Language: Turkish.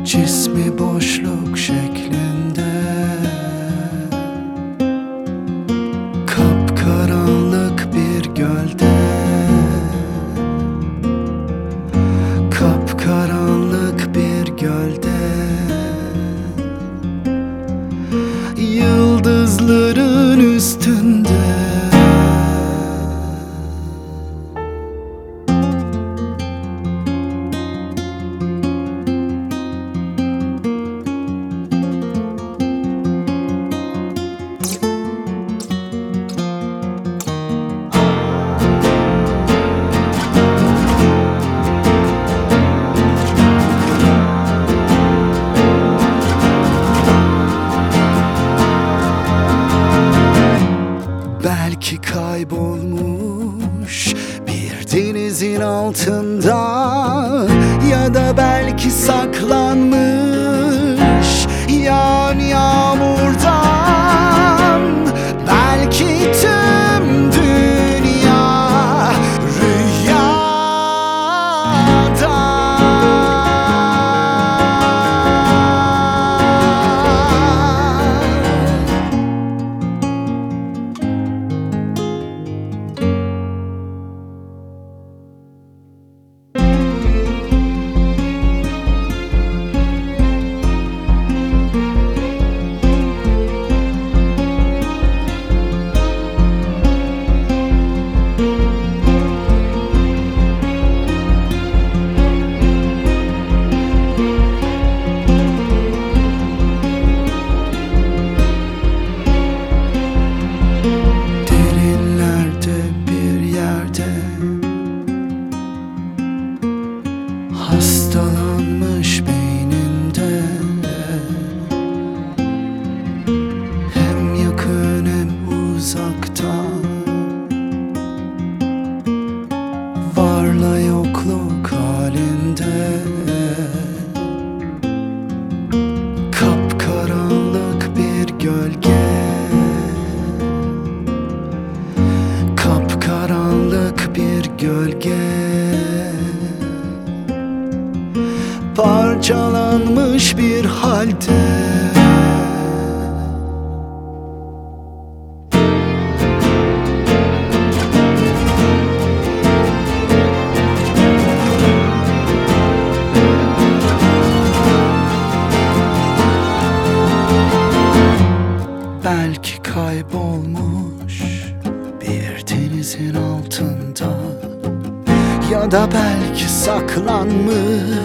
cismi boşluk şeklinde, kapkaranlık bir gölde, kapkaranlık bir gölde, yıldızların üstünde. Belki kaybolmuş bir denizin altında, ya da belki saklanmış yağan yağmurdan. Belki tüm dünya rüyada. Hastalanmış beyninde, hem yakın hem uzakta, varla yokluk halinde, kapkaranlık bir gölge, kapkaranlık bir gölge, parçalanmış bir halde. Belki kaybolmuş bir denizin altında, ya da belki saklanmış